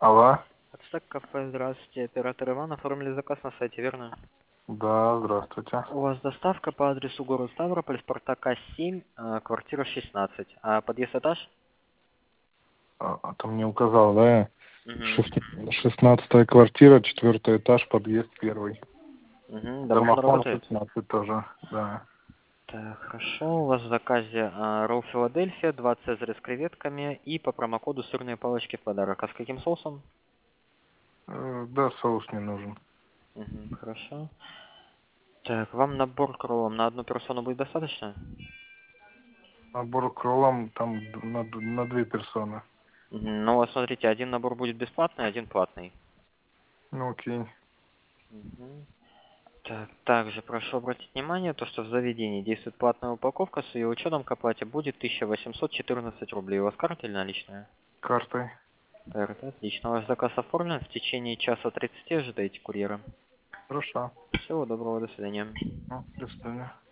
Алло. Отстак кафе, здравствуйте. Оператор Иван, оформили заказ на сайте, верно? Да, здравствуйте. У вас доставка по адресу город Ставрополь, Спартака 7, квартира 16. А подъезд этаж? Ты мне указал, да? Угу. 16-я квартира, 4-й этаж, подъезд 1. Угу. Домофон Домофон работает? 16 тоже, да. Так, хорошо. У вас в заказе ролл Филадельфия, 2 цезаря с креветками и по промокоду сырные палочки в подарок. А с каким соусом? Да, соус не нужен. Угу, хорошо. Так, вам набор к роллам на одну персону будет достаточно? Набор к роллам там на 2 персоны. Угу. Ну, вот смотрите, один набор будет бесплатный, один платный. Ну, окей. Угу. Так, также прошу обратить внимание, то, что в заведении действует платная упаковка, с ее учетом к оплате будет 1814 рублей. У вас карта или наличная? Картой. Карта, отлично. Ваш заказ оформлен. В течение часа 30 ожидаете курьера. Хорошо. Всего доброго, до свидания. Ну, до свидания.